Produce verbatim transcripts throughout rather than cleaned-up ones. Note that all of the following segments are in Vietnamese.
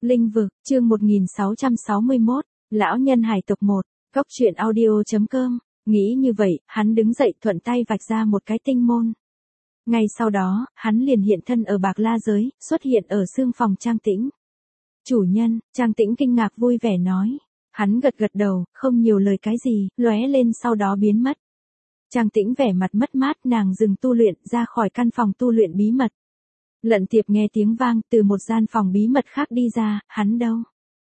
Linh vực, chương một nghìn sáu trăm sáu mươi mốt, Lão nhân hải tộc một, góc truyện audio.com, nghĩ như vậy, hắn đứng dậy thuận tay vạch ra một cái tinh môn. Ngay sau đó, hắn liền hiện thân ở Bạc La giới, xuất hiện ở xương phòng Trang Tĩnh. Chủ nhân, Trang Tĩnh kinh ngạc vui vẻ nói. Hắn gật gật đầu, không nhiều lời cái gì, lóe lên sau đó biến mất. Trang Tĩnh vẻ mặt mất mát, nàng dừng tu luyện ra khỏi căn phòng tu luyện bí mật. Lận Tiệp nghe tiếng vang từ một gian phòng bí mật khác đi ra, hắn đâu?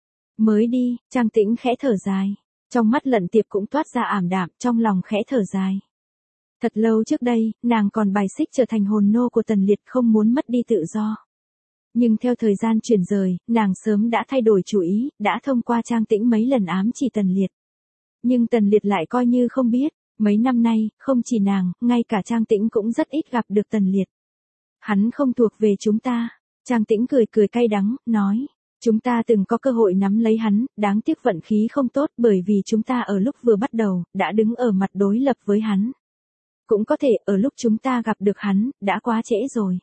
Mới đi, Trang Tĩnh khẽ thở dài. Trong mắt Lận Tiệp cũng toát ra ảm đạm, trong lòng khẽ thở dài. Thật lâu trước đây, nàng còn bài xích trở thành hồn nô của Tần Liệt, không muốn mất đi tự do. Nhưng theo thời gian chuyển rời, nàng sớm đã thay đổi chủ ý, đã thông qua Trang Tĩnh mấy lần ám chỉ Tần Liệt. Nhưng Tần Liệt lại coi như không biết, mấy năm nay, không chỉ nàng, ngay cả Trang Tĩnh cũng rất ít gặp được Tần Liệt. Hắn không thuộc về chúng ta. Trang Tĩnh cười cười cay đắng, nói. Chúng ta từng có cơ hội nắm lấy hắn, đáng tiếc vận khí không tốt bởi vì chúng ta ở lúc vừa bắt đầu, đã đứng ở mặt đối lập với hắn. Cũng có thể ở lúc chúng ta gặp được hắn, đã quá trễ rồi.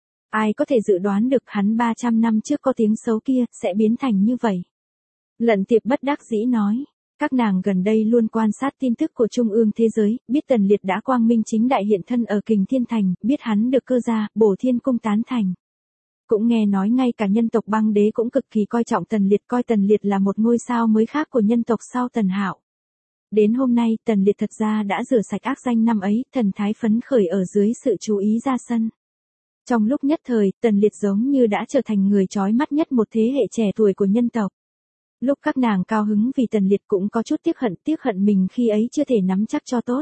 Ai có thể dự đoán được hắn ba trăm năm trước có tiếng xấu kia, sẽ biến thành như vậy. Lận Tiệp bất đắc dĩ nói. Các nàng gần đây luôn quan sát tin tức của Trung ương thế giới, biết Tần Liệt đã quang minh chính đại hiện thân ở Kình Thiên Thành, biết hắn được cơ gia, Bổ Thiên Cung tán thành. Cũng nghe nói ngay cả nhân tộc Băng Đế cũng cực kỳ coi trọng Tần Liệt, coi Tần Liệt là một ngôi sao mới khác của nhân tộc sau Tần Hạo. Đến hôm nay, Tần Liệt thật ra đã rửa sạch ác danh năm ấy, thần thái phấn khởi ở dưới sự chú ý ra sân. Trong lúc nhất thời, Tần Liệt giống như đã trở thành người chói mắt nhất một thế hệ trẻ tuổi của nhân tộc. Lúc các nàng cao hứng vì Tần Liệt cũng có chút tiếc hận, tiếc hận mình khi ấy chưa thể nắm chắc cho tốt.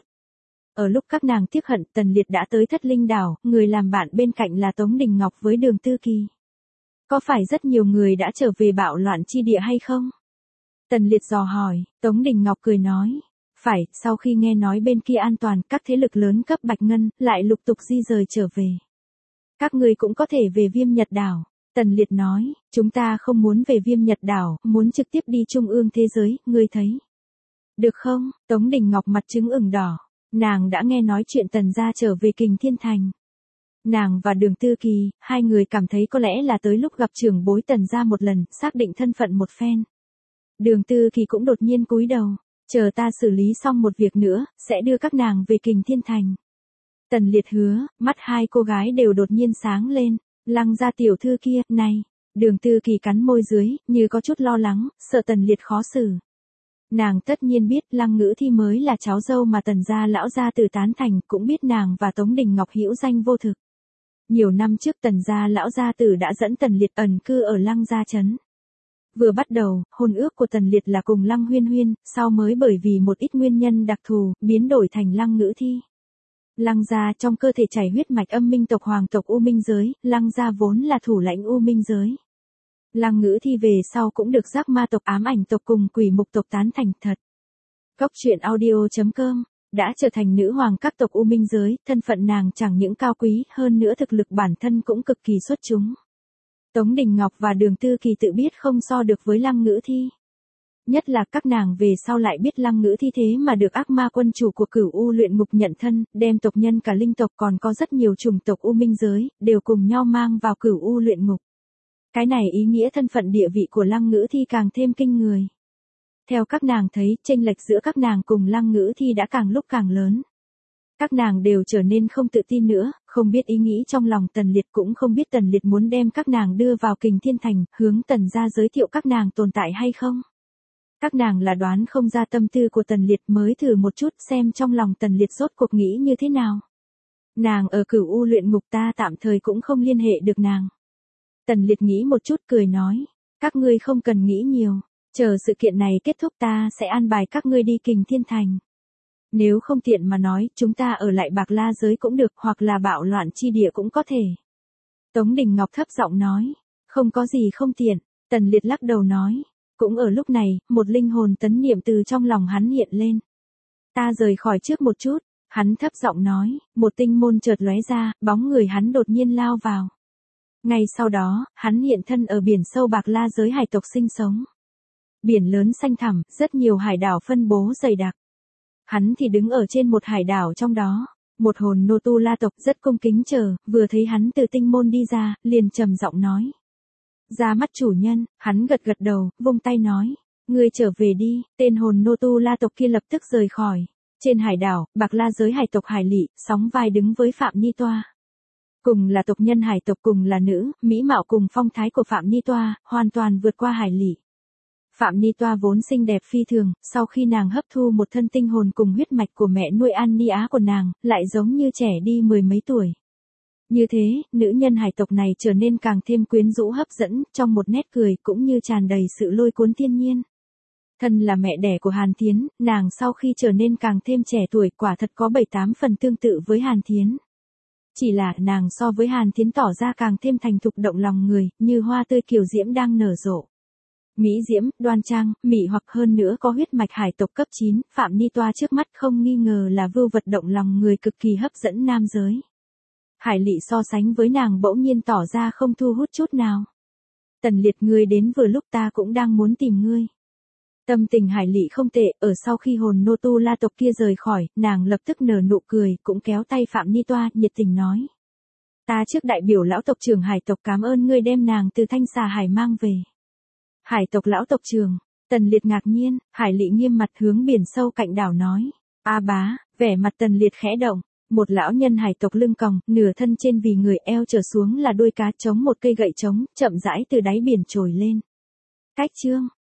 Ở lúc các nàng tiếc hận, Tần Liệt đã tới Thất Linh Đảo, người làm bạn bên cạnh là Tống Đình Ngọc với Đường Tư Kỳ. Có phải rất nhiều người đã trở về bạo loạn chi địa hay không? Tần Liệt dò hỏi, Tống Đình Ngọc cười nói. Phải, sau khi nghe nói bên kia an toàn, các thế lực lớn cấp Bạch Ngân, lại lục tục di rời trở về. Các người cũng có thể về Viêm Nhật Đảo. Tần Liệt nói, chúng ta không muốn về Viêm Nhật Đảo, muốn trực tiếp đi Trung ương thế giới, ngươi thấy. Được không? Tống Đình Ngọc mặt trứng ửng đỏ. Nàng đã nghe nói chuyện Tần gia trở về Kình Thiên Thành. Nàng và Đường Tư Kỳ, hai người cảm thấy có lẽ là tới lúc gặp trưởng bối Tần gia một lần, xác định thân phận một phen. Đường Tư Kỳ cũng đột nhiên cúi đầu, chờ ta xử lý xong một việc nữa, sẽ đưa các nàng về Kình Thiên Thành. Tần Liệt hứa, mắt hai cô gái đều đột nhiên sáng lên. Lăng gia tiểu thư kia, này. Đường Tư Kỳ cắn môi dưới, như có chút lo lắng, sợ Tần Liệt khó xử. Nàng tất nhiên biết Lăng Ngữ Thi mới là cháu dâu mà Tần gia lão gia tử tán thành, cũng biết nàng và Tống Đình Ngọc hữu danh vô thực. Nhiều năm trước Tần gia lão gia tử đã dẫn Tần Liệt ẩn cư ở Lăng gia trấn. Vừa bắt đầu, hôn ước của Tần Liệt là cùng Lăng Huyên Huyên, sau mới bởi vì một ít nguyên nhân đặc thù, biến đổi thành Lăng Ngữ Thi. Lăng gia trong cơ thể chảy huyết mạch âm minh tộc hoàng tộc U Minh giới, Lăng gia vốn là thủ lãnh U Minh giới. Lăng Ngữ Thi về sau cũng được giác ma tộc ám ảnh tộc cùng quỷ mục tộc tán thành thật. Góc truyện audio.com, đã trở thành nữ hoàng các tộc U Minh giới, thân phận nàng chẳng những cao quý, hơn nữa thực lực bản thân cũng cực kỳ xuất chúng. Tống Đình Ngọc và Đường Tư Kỳ tự biết không so được với Lăng Ngữ Thi. Nhất là các nàng về sau lại biết Lăng Ngữ Thi thế mà được ác ma quân chủ của Cửu U luyện ngục nhận thân, đem tộc nhân cả linh tộc còn có rất nhiều chủng tộc U Minh giới, đều cùng nhau mang vào Cửu U luyện ngục. Cái này ý nghĩa thân phận địa vị của Lăng Ngữ Thi càng thêm kinh người. Theo các nàng thấy, chênh lệch giữa các nàng cùng Lăng Ngữ Thi đã càng lúc càng lớn. Các nàng đều trở nên không tự tin nữa, không biết ý nghĩ trong lòng Tần Liệt, cũng không biết Tần Liệt muốn đem các nàng đưa vào Kình Thiên Thành, hướng Tần gia giới thiệu các nàng tồn tại hay không. Các nàng là đoán không ra tâm tư của Tần Liệt, mới thử một chút xem trong lòng Tần Liệt rốt cuộc nghĩ như thế nào. Nàng ở Cửu U luyện ngục, ta tạm thời cũng không liên hệ được nàng. Tần Liệt nghĩ một chút cười nói, các ngươi không cần nghĩ nhiều, chờ sự kiện này kết thúc ta sẽ an bài các ngươi đi Kình Thiên Thành. Nếu không tiện mà nói, chúng ta ở lại Bạc La giới cũng được, hoặc là bạo loạn chi địa cũng có thể. Tống Đình Ngọc thấp giọng nói, không có gì không tiện. Tần Liệt lắc đầu nói. Cũng ở lúc này, một linh hồn tấn niệm từ trong lòng hắn hiện lên. Ta rời khỏi trước một chút, hắn thấp giọng nói, một tinh môn chợt lóe ra, bóng người hắn đột nhiên lao vào. Ngay sau đó, hắn hiện thân ở biển sâu Bạc La giới hải tộc sinh sống. Biển lớn xanh thẳm, rất nhiều hải đảo phân bố dày đặc. Hắn thì đứng ở trên một hải đảo trong đó. Một hồn nô tu la tộc rất cung kính chờ, vừa thấy hắn từ tinh môn đi ra, liền trầm giọng nói. Ra mắt chủ nhân, hắn gật gật đầu, vung tay nói. Ngươi trở về đi, tên hồn nô tu la tộc kia lập tức rời khỏi. Trên hải đảo, Bạc La giới hải tộc Hải Lị, sóng vai đứng với Phạm Ni Toa. Cùng là tộc nhân hải tộc, cùng là nữ, mỹ mạo cùng phong thái của Phạm Ni Toa, hoàn toàn vượt qua Hải Lị. Phạm Ni Toa vốn xinh đẹp phi thường, sau khi nàng hấp thu một thân tinh hồn cùng huyết mạch của mẹ nuôi An Ni Á của nàng, lại giống như trẻ đi mười mấy tuổi. Như thế, nữ nhân hải tộc này trở nên càng thêm quyến rũ hấp dẫn, trong một nét cười cũng như tràn đầy sự lôi cuốn thiên nhiên. Thân là mẹ đẻ của Hàn Thiến, nàng sau khi trở nên càng thêm trẻ tuổi quả thật có bảy tám phần tương tự với Hàn Thiến. Chỉ là nàng so với Hàn Thiến tỏ ra càng thêm thành thục động lòng người, như hoa tươi kiều diễm đang nở rộ. Mỹ diễm, đoan trang, mị hoặc hơn nữa có huyết mạch hải tộc cấp chín, Phạm Ni Toa trước mắt không nghi ngờ là vưu vật động lòng người cực kỳ hấp dẫn nam giới. Hải Lị so sánh với nàng bỗng nhiên tỏ ra không thu hút chút nào. Tần Liệt, ngươi đến vừa lúc, ta cũng đang muốn tìm ngươi. Tâm tình Hải Lị không tệ, ở sau khi hồn nô tu la tộc kia rời khỏi, nàng lập tức nở nụ cười, cũng kéo tay Phạm Ni Toa, nhiệt tình nói. Ta trước đại biểu lão tộc trưởng hải tộc cảm ơn ngươi đem nàng từ Thanh Xà Hải mang về. Hải tộc lão tộc trưởng, Tần Liệt ngạc nhiên, Hải Lị nghiêm mặt hướng biển sâu cạnh đảo nói. A bá, vẻ mặt Tần Liệt khẽ động. Một lão nhân hải tộc lưng còng, nửa thân trên vì người, eo trở xuống là đuôi cá, chống một cây gậy trống, chậm rãi từ đáy biển trồi lên. Cách chương